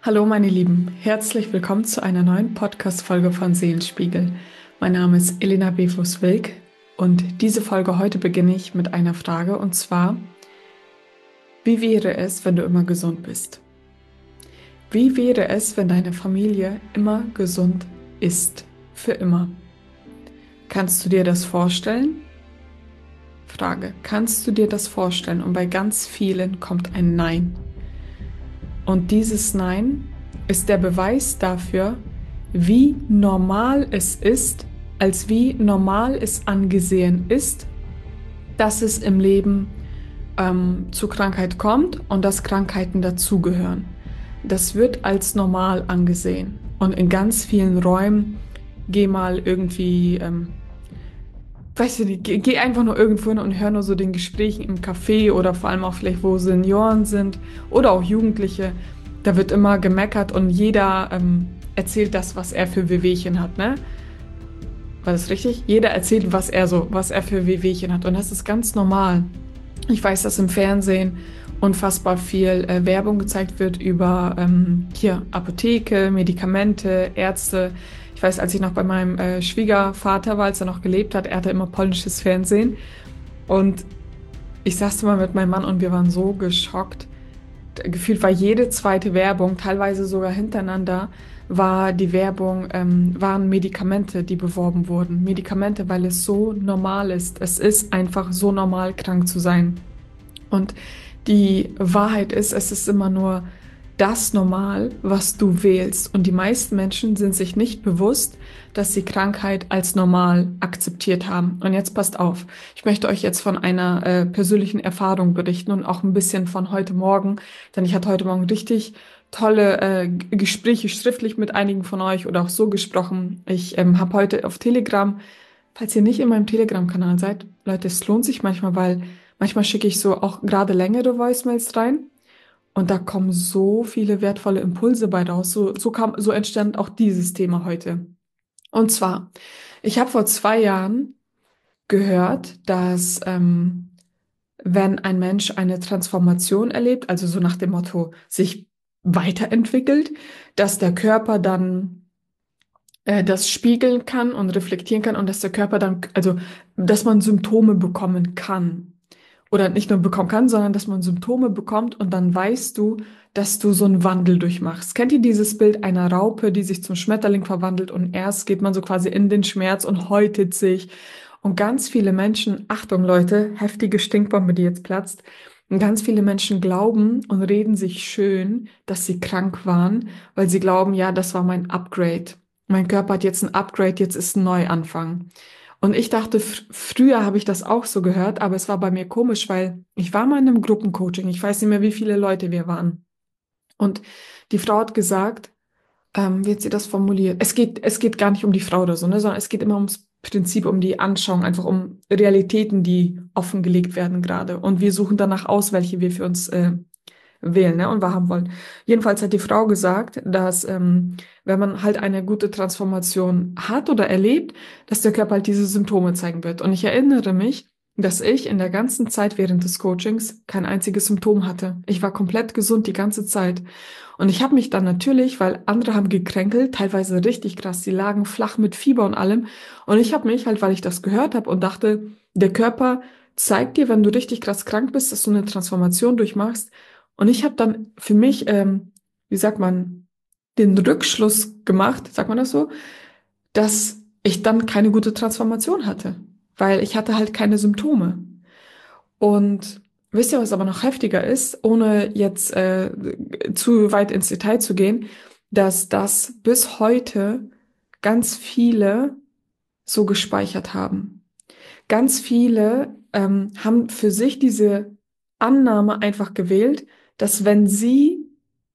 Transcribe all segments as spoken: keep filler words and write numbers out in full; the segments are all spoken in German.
Hallo meine Lieben, herzlich willkommen zu einer neuen Podcast-Folge von Seelenspiegel. Mein Name ist Elena Befus-Wilk und diese Folge heute beginne ich mit einer Frage und zwar: Wie wäre es, wenn du immer gesund bist? Wie wäre es, wenn deine Familie immer gesund ist? Für immer. Kannst du dir das vorstellen? Frage: Kannst du dir das vorstellen? Und bei ganz vielen kommt ein Nein. Und dieses Nein ist der Beweis dafür, wie normal es ist, als wie normal es angesehen ist, dass es im Leben ähm, zu Krankheit kommt und dass Krankheiten dazugehören. Das wird als normal angesehen. Und in ganz vielen Räumen, geh mal irgendwie, ähm, weiß ich nicht, geh, geh einfach nur irgendwo hin und hör nur so den Gesprächen im Café oder vor allem auch vielleicht, wo Senioren sind oder auch Jugendliche. Da wird immer gemeckert und jeder ähm, erzählt das, was er für Wehwehchen hat, ne? War das richtig? Jeder erzählt, was er so, was er für Wehwehchen hat. Und das ist ganz normal. Ich weiß, dass im Fernsehen unfassbar viel äh, Werbung gezeigt wird über ähm, hier Apotheke, Medikamente, Ärzte. Ich weiß, als ich noch bei meinem äh, Schwiegervater war, als er noch gelebt hat, er hatte immer polnisches Fernsehen. Und ich saß immer mit meinem Mann und wir waren so geschockt. Gefühlt war jede zweite Werbung, teilweise sogar hintereinander, war die Werbung, ähm, waren Medikamente, die beworben wurden. Medikamente, weil es so normal ist. Es ist einfach so normal, krank zu sein. Und die Wahrheit ist, es ist immer nur das Normal, was du wählst. Und die meisten Menschen sind sich nicht bewusst, dass sie Krankheit als normal akzeptiert haben. Und jetzt passt auf, ich möchte euch jetzt von einer äh, persönlichen Erfahrung berichten und auch ein bisschen von heute Morgen, denn ich hatte heute Morgen richtig tolle äh, Gespräche schriftlich mit einigen von euch oder auch so gesprochen. Ich ähm, habe heute auf Telegram, falls ihr nicht in meinem Telegram-Kanal seid, Leute, es lohnt sich manchmal, weil manchmal schicke ich so auch gerade längere Voicemails rein. Und da kommen so viele wertvolle Impulse bei raus. So, so kam, so entstand auch dieses Thema heute. Und zwar, ich habe vor zwei Jahren gehört, dass ähm, wenn ein Mensch eine Transformation erlebt, also so nach dem Motto sich weiterentwickelt, dass der Körper dann äh, das spiegeln kann und reflektieren kann und dass der Körper dann, also dass man Symptome bekommen kann. Oder nicht nur bekommen kann, sondern dass man Symptome bekommt und dann weißt du, dass du so einen Wandel durchmachst. Kennt ihr dieses Bild einer Raupe, die sich zum Schmetterling verwandelt und erst geht man so quasi in den Schmerz und häutet sich. Und ganz viele Menschen, Achtung Leute, heftige Stinkbombe, die jetzt platzt, und ganz viele Menschen glauben und reden sich schön, dass sie krank waren, weil sie glauben, ja, das war mein Upgrade. Mein Körper hat jetzt ein Upgrade, jetzt ist ein Neuanfang. Und ich dachte, fr früher habe ich das auch so gehört, aber es war bei mir komisch, weil ich war mal in einem Gruppencoaching. Ich weiß nicht mehr, wie viele Leute wir waren. Und die Frau hat gesagt, ähm, wie hat sie das formuliert? Es geht, es geht gar nicht um die Frau oder so, ne, sondern es geht immer ums Prinzip, um die Anschauung, einfach um Realitäten, die offengelegt werden gerade. Und wir suchen danach aus, welche wir für uns äh, wählen, ne, und wahrhaben wollen. Jedenfalls hat die Frau gesagt, dass ähm, wenn man halt eine gute Transformation hat oder erlebt, dass der Körper halt diese Symptome zeigen wird. Und ich erinnere mich, dass ich in der ganzen Zeit während des Coachings kein einziges Symptom hatte. Ich war komplett gesund die ganze Zeit. Und ich habe mich dann natürlich, weil andere haben gekränkelt, teilweise richtig krass, die lagen flach mit Fieber und allem. Und ich habe mich halt, weil ich das gehört habe und dachte, der Körper zeigt dir, wenn du richtig krass krank bist, dass du eine Transformation durchmachst. Und ich habe dann für mich, ähm, wie sagt man, den Rückschluss gemacht, sagt man das so, dass ich dann keine gute Transformation hatte, weil ich hatte halt keine Symptome. Und wisst ihr, was aber noch heftiger ist, ohne jetzt äh, zu weit ins Detail zu gehen, dass das bis heute ganz viele so gespeichert haben. Ganz viele ähm, haben für sich diese Annahme einfach gewählt, dass wenn sie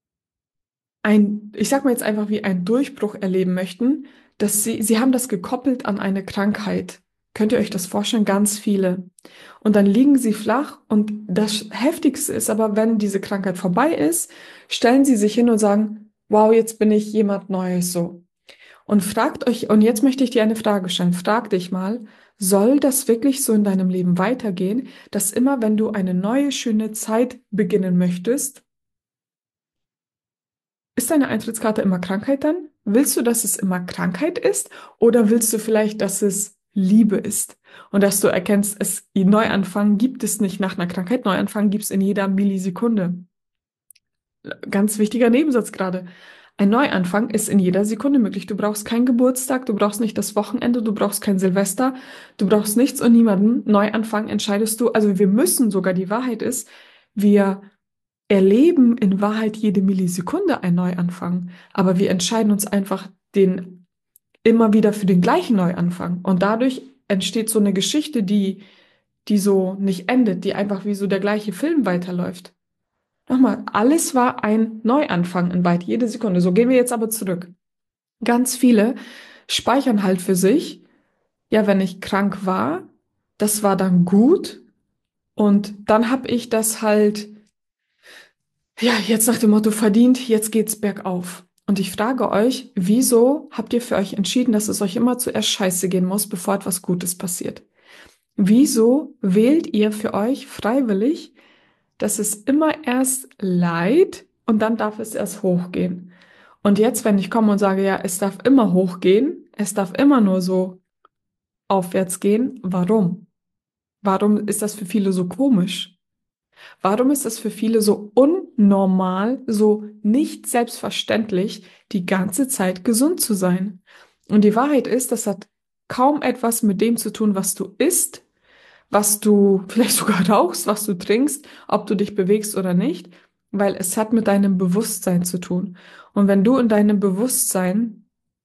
ein, ich sag mal jetzt einfach wie einen Durchbruch erleben möchten, dass sie, sie haben das gekoppelt an eine Krankheit. Könnt ihr euch das vorstellen? Ganz viele. Und dann liegen sie flach und das Heftigste ist aber, wenn diese Krankheit vorbei ist, stellen sie sich hin und sagen, wow, jetzt bin ich jemand Neues so. Und fragt euch, und jetzt möchte ich dir eine Frage stellen. Frag dich mal, soll das wirklich so in deinem Leben weitergehen, dass immer, wenn du eine neue, schöne Zeit beginnen möchtest, ist deine Eintrittskarte immer Krankheit dann? Willst du, dass es immer Krankheit ist? Oder willst du vielleicht, dass es Liebe ist? Und dass du erkennst, es Neuanfang gibt es nicht nach einer Krankheit. Neuanfang gibt es in jeder Millisekunde. Ganz wichtiger Nebensatz gerade. Ein Neuanfang ist in jeder Sekunde möglich. Du brauchst keinen Geburtstag, du brauchst nicht das Wochenende, du brauchst kein Silvester, du brauchst nichts und niemanden. Neuanfang entscheidest du. Also wir müssen sogar, die Wahrheit ist, wir erleben in Wahrheit jede Millisekunde einen Neuanfang, aber wir entscheiden uns einfach den immer wieder für den gleichen Neuanfang. Und dadurch entsteht so eine Geschichte, die, die so nicht endet, die einfach wie so der gleiche Film weiterläuft. Nochmal, alles war ein Neuanfang in weit jede Sekunde. So gehen wir jetzt aber zurück. Ganz viele speichern halt für sich, ja, wenn ich krank war, das war dann gut und dann habe ich das halt, ja, jetzt nach dem Motto verdient, jetzt geht's bergauf. Und ich frage euch, wieso habt ihr für euch entschieden, dass es euch immer zuerst scheiße gehen muss, bevor etwas Gutes passiert? Wieso wählt ihr für euch freiwillig, dass es immer erst leid und dann darf es erst hochgehen? Und jetzt, wenn ich komme und sage, ja, es darf immer hochgehen, es darf immer nur so aufwärts gehen, warum? Warum ist das für viele so komisch? Warum ist es für viele so unnormal, so nicht selbstverständlich, die ganze Zeit gesund zu sein? Und die Wahrheit ist, das hat kaum etwas mit dem zu tun, was du isst, was du vielleicht sogar rauchst, was du trinkst, ob du dich bewegst oder nicht, weil es hat mit deinem Bewusstsein zu tun. Und wenn du in deinem Bewusstsein,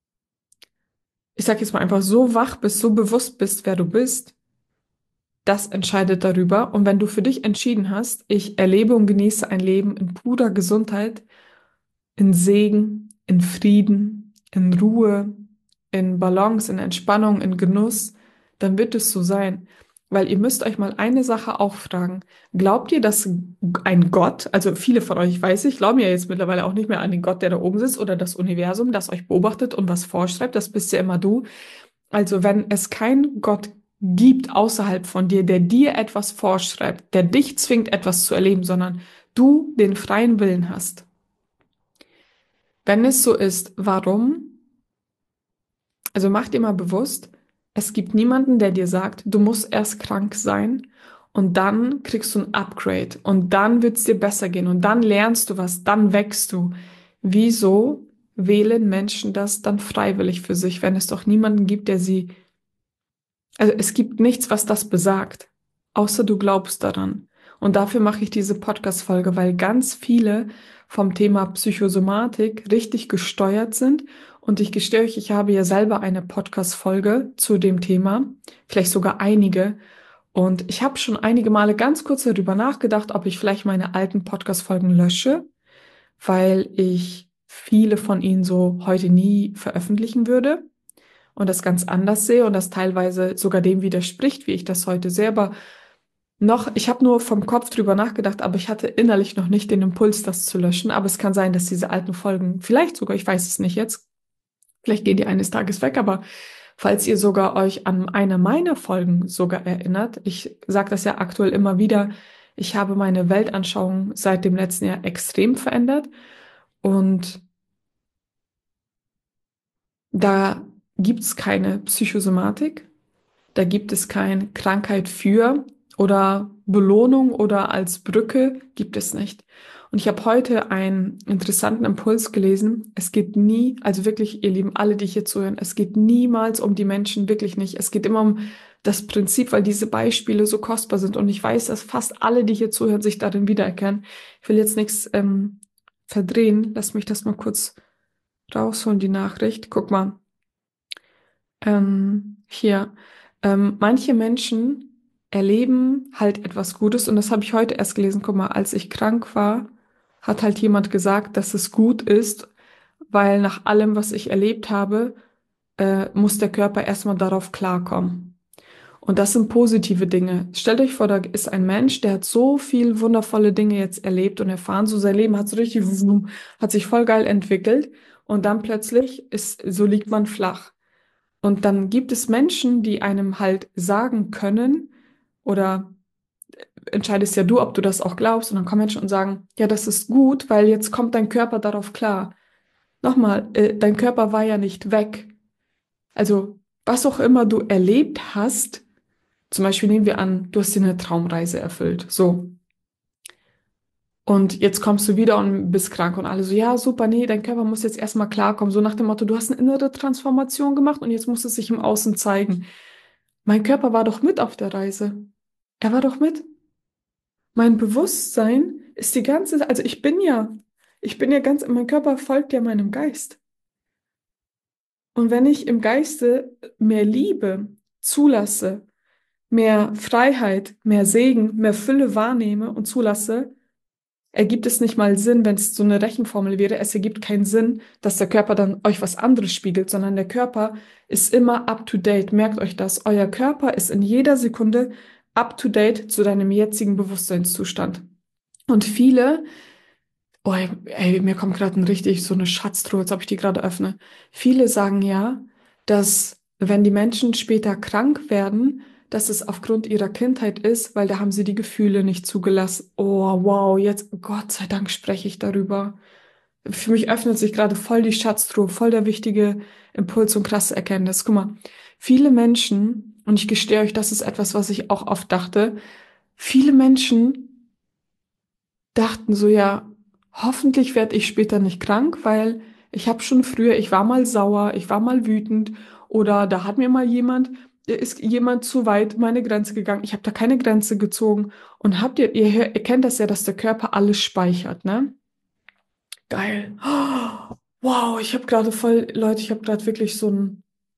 ich sag jetzt mal einfach so wach bist, so bewusst bist, wer du bist, das entscheidet darüber. Und wenn du für dich entschieden hast, ich erlebe und genieße ein Leben in purer Gesundheit, in Segen, in Frieden, in Ruhe, in Balance, in Entspannung, in Genuss, dann wird es so sein. Weil ihr müsst euch mal eine Sache auch fragen. Glaubt ihr, dass ein Gott, also viele von euch, weiß ich, glauben ja jetzt mittlerweile auch nicht mehr an den Gott, der da oben sitzt oder das Universum, das euch beobachtet und was vorschreibt, das bist ja immer du. Also wenn es keinen Gott gibt außerhalb von dir, der dir etwas vorschreibt, der dich zwingt, etwas zu erleben, sondern du den freien Willen hast. Wenn es so ist, warum? Also mach dir mal bewusst, es gibt niemanden, der dir sagt, du musst erst krank sein und dann kriegst du ein Upgrade und dann wird es dir besser gehen und dann lernst du was, dann wächst du. Wieso wählen Menschen das dann freiwillig für sich, wenn es doch niemanden gibt, der sie, also es gibt nichts, was das besagt, außer du glaubst daran. Und dafür mache ich diese Podcast-Folge, weil ganz viele vom Thema Psychosomatik richtig gesteuert sind. Und ich gestehe euch, ich habe ja selber eine Podcast-Folge zu dem Thema, vielleicht sogar einige. Und ich habe schon einige Male ganz kurz darüber nachgedacht, ob ich vielleicht meine alten Podcast-Folgen lösche, weil ich viele von ihnen so heute nie veröffentlichen würde und das ganz anders sehe und das teilweise sogar dem widerspricht, wie ich das heute selber noch, ich habe nur vom Kopf drüber nachgedacht, aber ich hatte innerlich noch nicht den Impuls, das zu löschen. Aber es kann sein, dass diese alten Folgen, vielleicht sogar, ich weiß es nicht jetzt, vielleicht gehen die eines Tages weg, aber falls ihr sogar euch an eine meiner Folgen sogar erinnert, ich sage das ja aktuell immer wieder, ich habe meine Weltanschauung seit dem letzten Jahr extrem verändert und da gibt es keine Psychosomatik. Da gibt es keine Krankheit für oder Belohnung oder als Brücke gibt es nicht. Und ich habe heute einen interessanten Impuls gelesen. Es geht nie, also wirklich, ihr Lieben, alle, die hier zuhören, es geht niemals um die Menschen, wirklich nicht. Es geht immer um das Prinzip, weil diese Beispiele so kostbar sind. Und ich weiß, dass fast alle, die hier zuhören, sich darin wiedererkennen. Ich will jetzt nichts ähm, verdrehen. Lass mich das mal kurz rausholen, die Nachricht. Guck mal. Ähm, hier. Ähm, manche Menschen erleben halt etwas Gutes und das habe ich heute erst gelesen. Guck mal, als ich krank war, hat halt jemand gesagt, dass es gut ist, weil nach allem, was ich erlebt habe, äh, muss der Körper erstmal darauf klarkommen. Und das sind positive Dinge. Stellt euch vor, da ist ein Mensch, der hat so viel wundervolle Dinge jetzt erlebt und erfahren, so sein Leben hat so richtig, hat sich voll geil entwickelt und dann plötzlich ist, so liegt man flach. Und dann gibt es Menschen, die einem halt sagen können, oder entscheidest ja du, ob du das auch glaubst, und dann kommen Menschen und sagen, ja, das ist gut, weil jetzt kommt dein Körper darauf klar. nochmal, äh, dein Körper war ja nicht weg. Also, was auch immer du erlebt hast, zum Beispiel nehmen wir an, du hast dir eine Traumreise erfüllt. So. Und jetzt kommst du wieder und bist krank und alle so, ja, super, nee, dein Körper muss jetzt erstmal klarkommen. So nach dem Motto, du hast eine innere Transformation gemacht und jetzt muss es sich im Außen zeigen. Mein Körper war doch mit auf der Reise. Er war doch mit. Mein Bewusstsein ist die ganze, also ich bin ja, ich bin ja ganz, mein Körper folgt ja meinem Geist. Und wenn ich im Geiste mehr Liebe zulasse, mehr Freiheit, mehr Segen, mehr Fülle wahrnehme und zulasse, ergibt es nicht mal Sinn, wenn es so eine Rechenformel wäre. Es ergibt keinen Sinn, dass der Körper dann euch was anderes spiegelt, sondern der Körper ist immer up to date. Merkt euch das. Euer Körper ist in jeder Sekunde up to date zu deinem jetzigen Bewusstseinszustand. Und viele, oh, ey, ey, mir kommt gerade ein richtig so eine Schatztruhe, als ob ich die gerade öffne. Viele sagen ja, dass wenn die Menschen später krank werden, dass es aufgrund ihrer Kindheit ist, weil da haben sie die Gefühle nicht zugelassen. Oh, wow, jetzt, Gott sei Dank spreche ich darüber. Für mich öffnet sich gerade voll die Schatztruhe, voll der wichtige Impuls und krasse Erkenntnis. Guck mal, viele Menschen, und ich gestehe euch, das ist etwas, was ich auch oft dachte, viele Menschen dachten so, ja, hoffentlich werde ich später nicht krank, weil ich habe schon früher, ich war mal sauer, ich war mal wütend oder da hat mir mal jemand, da ist jemand zu weit meine Grenze gegangen. Ich habe da keine Grenze gezogen. Und habt ihr, ihr, hör- ihr kennt das ja, dass der Körper alles speichert, ne? Geil. Oh, wow, ich habe gerade voll, Leute, ich habe gerade wirklich so ein,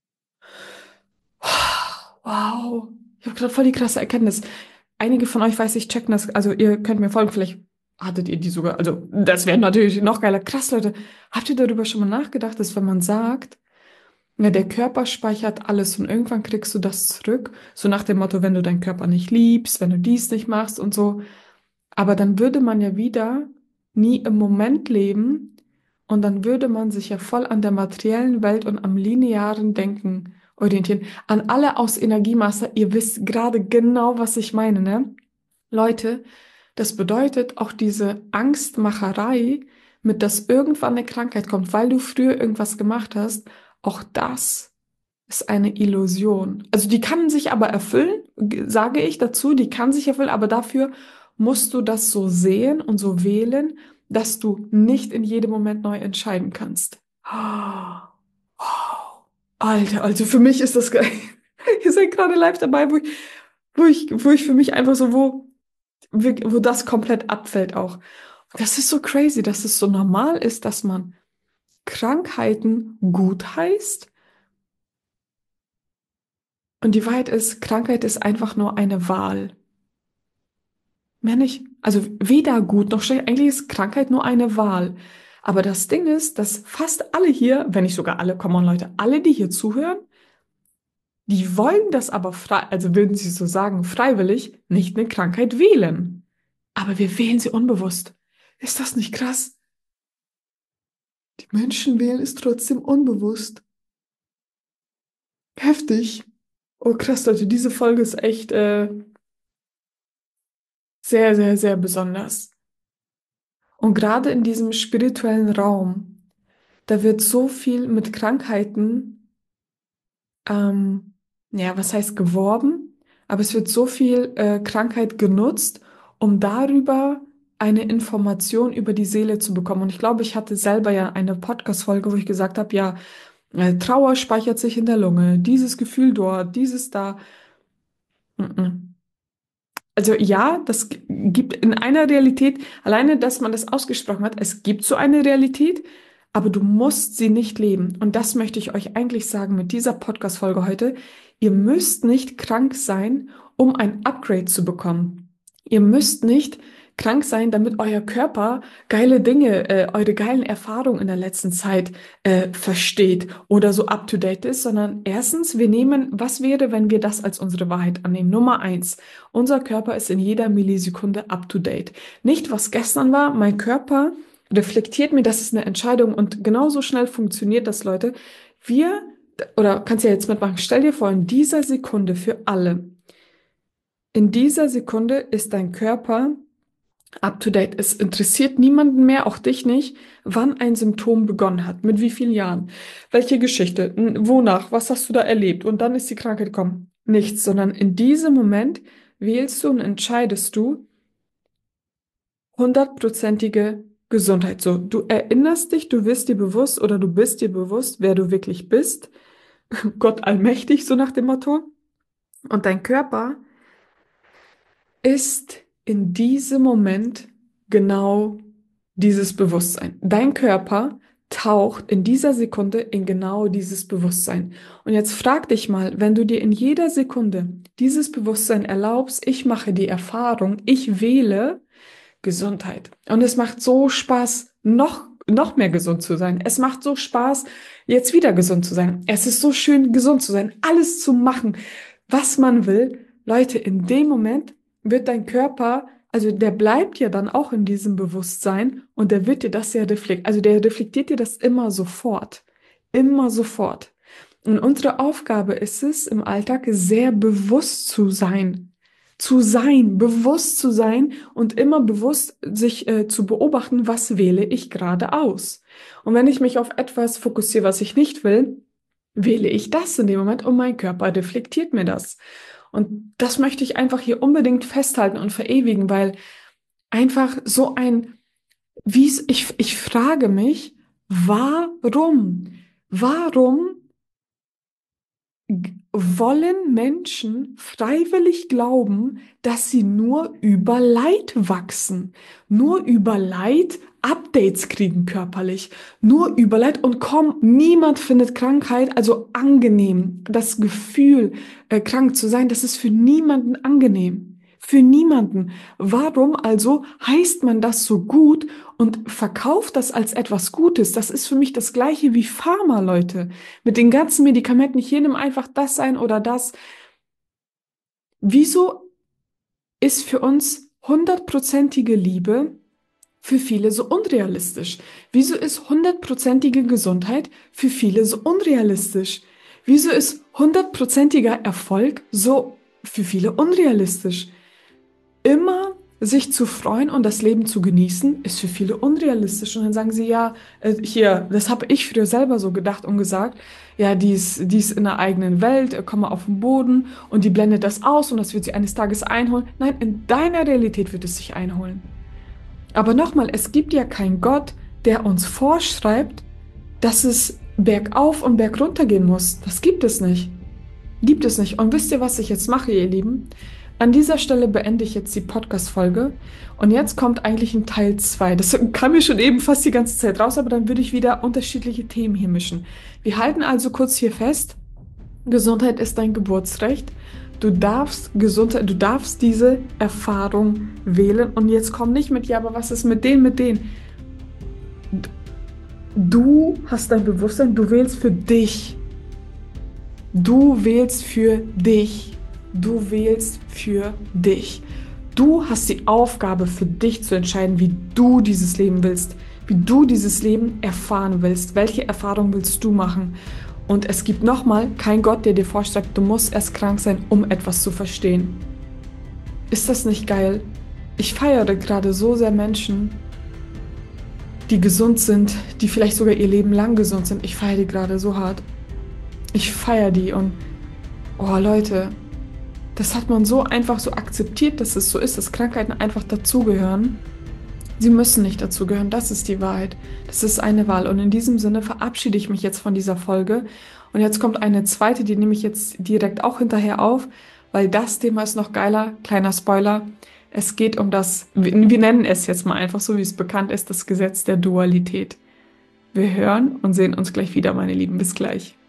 wow, ich habe gerade voll die krasse Erkenntnis. Einige von euch, weiß ich, checken das, also ihr könnt mir folgen, vielleicht hattet ihr die sogar, also das wäre natürlich noch geiler. Krass, Leute, habt ihr darüber schon mal nachgedacht, dass wenn man sagt, ja, der Körper speichert alles und irgendwann kriegst du das zurück, so nach dem Motto, wenn du deinen Körper nicht liebst, wenn du dies nicht machst und so, aber dann würde man ja wieder nie im Moment leben und dann würde man sich ja voll an der materiellen Welt und am linearen Denken orientieren. An alle aus Energiemasse, ihr wisst gerade genau, was ich meine, ne? Leute, das bedeutet auch diese Angstmacherei, mit dass irgendwann eine Krankheit kommt, weil du früher irgendwas gemacht hast, auch das ist eine Illusion. Also die kann sich aber erfüllen, g- sage ich dazu, die kann sich erfüllen, aber dafür musst du das so sehen und so wählen, dass du nicht in jedem Moment neu entscheiden kannst. Ah, wow. Alter, also für mich ist das geil. Ihr seid gerade live dabei, wo ich, wo ich, wo ich für mich einfach so, wo, wo das komplett abfällt auch. Das ist so crazy, dass es so normal ist, dass man Krankheiten gut heißt. Und die Wahrheit ist, Krankheit ist einfach nur eine Wahl. Mehr nicht. Also weder gut noch schlecht. Eigentlich ist Krankheit nur eine Wahl. Aber das Ding ist, dass fast alle hier, wenn nicht sogar alle, come on Leute, alle, die hier zuhören, die wollen das aber frei, also würden sie so sagen, freiwillig nicht eine Krankheit wählen. Aber wir wählen sie unbewusst. Ist das nicht krass? Die Menschen wählen es trotzdem unbewusst. Heftig. Oh krass, Leute, diese Folge ist echt äh, sehr, sehr, sehr besonders. Und gerade in diesem spirituellen Raum, da wird so viel mit Krankheiten, ähm, ja, was heißt geworben, aber es wird so viel äh, Krankheit genutzt, um darüber eine Information über die Seele zu bekommen. Und ich glaube, ich hatte selber ja eine Podcast-Folge, wo ich gesagt habe, ja, äh, Trauer speichert sich in der Lunge, dieses Gefühl dort, dieses da. Mm-mm. Also ja, das g- gibt in einer Realität, alleine, dass man das ausgesprochen hat, es gibt so eine Realität, aber du musst sie nicht leben. Und das möchte ich euch eigentlich sagen mit dieser Podcast-Folge heute. Ihr müsst nicht krank sein, um ein Upgrade zu bekommen. Ihr müsst nicht krank sein, damit euer Körper geile Dinge, äh, eure geilen Erfahrungen in der letzten Zeit äh, versteht oder so up-to-date ist, sondern erstens, wir nehmen, was wäre, wenn wir das als unsere Wahrheit annehmen? Nummer eins. Unser Körper ist in jeder Millisekunde up to date. Nicht, was gestern war. Mein Körper reflektiert mir, das ist eine Entscheidung und genauso schnell funktioniert das, Leute. Wir, oder kannst ja jetzt mitmachen, stell dir vor, in dieser Sekunde für alle, in dieser Sekunde ist dein Körper up to date. Es interessiert niemanden mehr, auch dich nicht, wann ein Symptom begonnen hat, mit wie vielen Jahren, welche Geschichte, n- wonach, was hast du da erlebt und dann ist die Krankheit gekommen. Nichts, sondern in diesem Moment wählst du und entscheidest du hundertprozentige Gesundheit. So, du erinnerst dich, du wirst dir bewusst oder du bist dir bewusst, wer du wirklich bist. Gott allmächtig, so nach dem Motto. Und dein Körper ist in diesem Moment genau dieses Bewusstsein. Dein Körper taucht in dieser Sekunde in genau dieses Bewusstsein. Und jetzt frag dich mal, wenn du dir in jeder Sekunde dieses Bewusstsein erlaubst, ich mache die Erfahrung, ich wähle Gesundheit. Und es macht so Spaß, noch, noch mehr gesund zu sein. Es macht so Spaß, jetzt wieder gesund zu sein. Es ist so schön, gesund zu sein, alles zu machen, was man will. Leute, in dem Moment wird dein Körper, also der bleibt ja dann auch in diesem Bewusstsein und der wird dir das ja reflektieren, also der reflektiert dir das immer sofort. Immer sofort. Und unsere Aufgabe ist es, im Alltag sehr bewusst zu sein. Zu sein, bewusst zu sein und immer bewusst sich äh, zu beobachten, was wähle ich gerade aus. Und wenn ich mich auf etwas fokussiere, was ich nicht will, wähle ich das in dem Moment und mein Körper reflektiert mir das. Und das möchte ich einfach hier unbedingt festhalten und verewigen, weil einfach so ein, wie es, ich, ich frage mich, warum? Warum g- wollen Menschen freiwillig glauben, dass sie nur über Leid wachsen, nur über Leid Updates kriegen körperlich, nur über Leid und komm, niemand findet Krankheit, also angenehm. Das Gefühl, äh, krank zu sein, das ist für niemanden angenehm. Für niemanden. Warum also heißt man das so gut und verkauft das als etwas Gutes? Das ist für mich das Gleiche wie Pharma, Leute. Mit den ganzen Medikamenten, hier nimm einfach das ein oder das. Wieso ist für uns hundertprozentige Liebe für viele so unrealistisch? Wieso ist hundertprozentige Gesundheit für viele so unrealistisch? Wieso ist hundertprozentiger Erfolg so für viele unrealistisch? Immer sich zu freuen und das Leben zu genießen, ist für viele unrealistisch. Und dann sagen sie, ja, äh, hier, das habe ich früher selber so gedacht und gesagt, ja, die ist, die ist in der eigenen Welt, äh, komm mal auf den Boden und die blendet das aus und das wird sie eines Tages einholen. Nein, in deiner Realität wird es sich einholen. Aber nochmal, es gibt ja keinen Gott, der uns vorschreibt, dass es bergauf und bergunter gehen muss. Das gibt es nicht. Gibt es nicht. Und wisst ihr, was ich jetzt mache, ihr Lieben? An dieser Stelle beende ich jetzt die Podcast-Folge. Und jetzt kommt eigentlich ein Teil zwei. Das kam mir schon eben fast die ganze Zeit raus, aber dann würde ich wieder unterschiedliche Themen hier mischen. Wir halten also kurz hier fest, Gesundheit ist dein Geburtsrecht. Du darfst Gesundheit, du darfst diese Erfahrung wählen. Und jetzt komm nicht mit, ja, aber was ist mit denen, mit denen? Du hast dein Bewusstsein, du wählst für dich. Du wählst für dich. Du wählst für dich. Du hast die Aufgabe für dich zu entscheiden, wie du dieses Leben willst, wie du dieses Leben erfahren willst, welche Erfahrung willst du machen. Und es gibt nochmal keinen Gott, der dir vorschreibt, du musst erst krank sein, um etwas zu verstehen. Ist das nicht geil? Ich feiere gerade so sehr Menschen, die gesund sind, die vielleicht sogar ihr Leben lang gesund sind. Ich feiere die gerade so hart. Ich feiere die und, oh Leute, das hat man so einfach so akzeptiert, dass es so ist, dass Krankheiten einfach dazugehören. Sie müssen nicht dazugehören, das ist die Wahrheit. Das ist eine Wahl. Und in diesem Sinne verabschiede ich mich jetzt von dieser Folge. Und jetzt kommt eine zweite, die nehme ich jetzt direkt auch hinterher auf, weil das Thema ist noch geiler. Kleiner Spoiler. Es geht um das, wir wir nennen es jetzt mal einfach so, wie es bekannt ist, das Gesetz der Dualität. Wir hören und sehen uns gleich wieder, meine Lieben. Bis gleich.